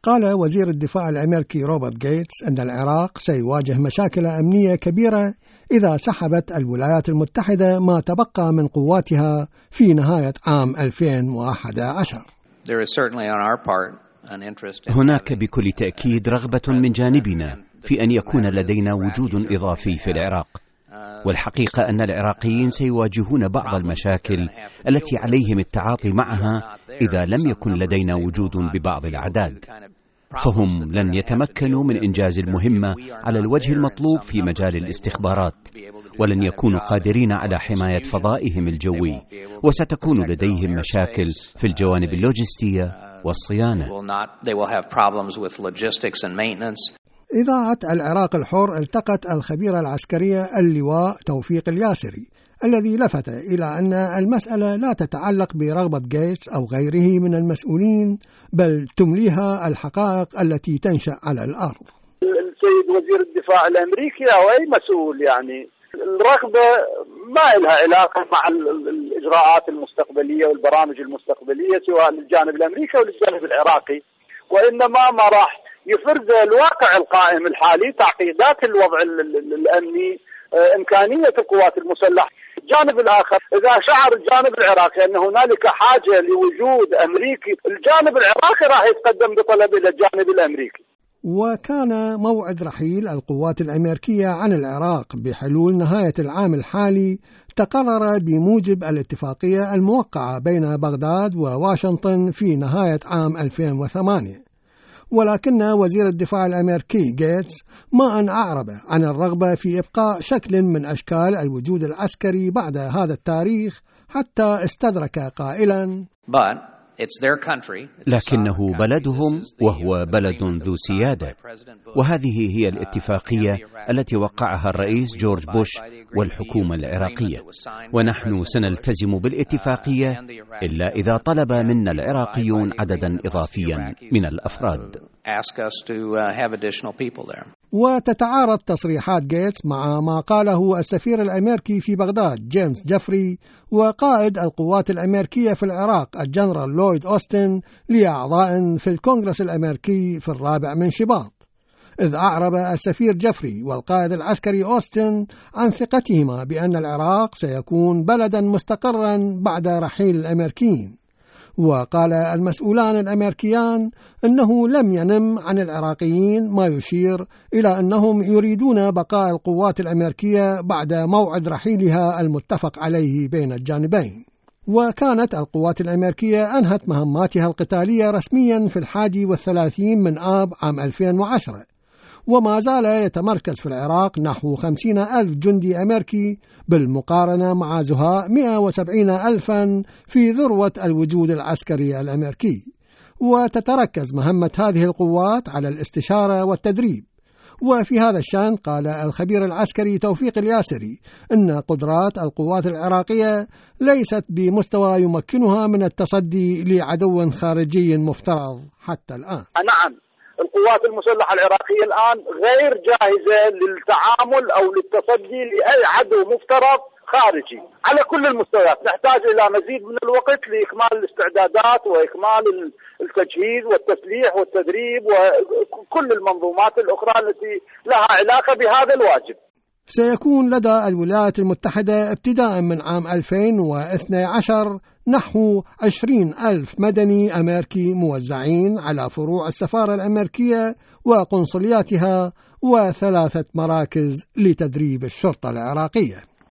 قال وزير الدفاع الأمريكي روبرت جيتس أن العراق سيواجه مشاكل أمنية كبيرة إذا سحبت الولايات المتحدة ما تبقى من قواتها في نهاية عام 2011. هناك بكل تأكيد رغبة من جانبنا في أن يكون لدينا وجود إضافي في العراق، والحقيقة أن العراقيين سيواجهون بعض المشاكل التي عليهم التعاطي معها إذا لم يكن لدينا وجود ببعض الأعداد، فهم لن يتمكنوا من إنجاز المهمة على الوجه المطلوب في مجال الاستخبارات، ولن يكونوا قادرين على حماية فضائهم الجوي، وستكون لديهم مشاكل في الجوانب اللوجستية والصيانة. إذاعة العراق الحر التقت الخبير العسكري اللواء توفيق الياسري، الذي لفت إلى أن المسألة لا تتعلق برغبة جيتس أو غيره من المسؤولين، بل تمليها الحقائق التي تنشأ على الأرض. السيد وزير الدفاع الأمريكي أو أي مسؤول الرغبة ما لها علاقة مع الإجراءات المستقبلية والبرامج المستقبلية سواء للجانب الأمريكي أو للجانب العراقي، وإنما ما راح يفرض الواقع القائم الحالي، تعقيدات الوضع الأمني، إمكانية القوات المسلحة. الجانب الآخر إذا شعر الجانب العراقي أن هنالك حاجة لوجود أمريكي، الجانب العراقي راح يتقدم بطلب إلى الجانب الأمريكي. وكان موعد رحيل القوات الأمريكية عن العراق بحلول نهاية العام الحالي تقرر بموجب الاتفاقية الموقعة بين بغداد وواشنطن في نهاية عام 2008. ولكن وزير الدفاع الأمريكي جيتس ما أن أعرب عن الرغبة في إبقاء شكل من أشكال الوجود العسكري بعد هذا التاريخ، حتى استدرك قائلا: لكنه بلدهم وهو بلد ذو سيادة، وهذه هي الاتفاقية التي وقعها الرئيس جورج بوش والحكومة العراقية، ونحن سنلتزم بالاتفاقية إلا إذا طلب منا العراقيون عددا إضافيا من الأفراد. وتتعارض تصريحات جيتس مع ما قاله السفير الأمريكي في بغداد جيمس جيفري وقائد القوات الأمريكية في العراق الجنرال لويد أوستن لأعضاء في الكونغرس الأمريكي في 4 شباط، إذ أعرب السفير جيفري والقائد العسكري أوستن عن ثقتهما بأن العراق سيكون بلدا مستقرا بعد رحيل الأمريكيين. وقال المسؤولان الأمريكيان أنه لم ينم عن العراقيين ما يشير إلى أنهم يريدون بقاء القوات الأمريكية بعد موعد رحيلها المتفق عليه بين الجانبين. وكانت القوات الأمريكية أنهت مهماتها القتالية رسميا في 31 من آب عام 2010، وما زال يتمركز في العراق نحو 50,000 جندي أمريكي بالمقارنة مع زهاء 170,000 في ذروة الوجود العسكري الأمريكي. وتتركز مهمة هذه القوات على الاستشارة والتدريب. وفي هذا الشأن قال الخبير العسكري توفيق الياسري أن قدرات القوات العراقية ليست بمستوى يمكنها من التصدي لعدو خارجي مفترض حتى الآن. نعم، القوات المسلحة العراقية الآن غير جاهزة للتعامل أو للتصدي لأي عدو مفترض خارجي على كل المستويات. نحتاج إلى مزيد من الوقت لإكمال الاستعدادات وإكمال التجهيز والتسليح والتدريب وكل المنظومات الأخرى التي لها علاقة بهذا الواجب. سيكون لدى الولايات المتحدة ابتداء من عام 2012 نحو 20,000 مدني أمريكي موزعين على فروع السفارة الأمريكية وقنصلياتها و3 مراكز لتدريب الشرطة العراقية.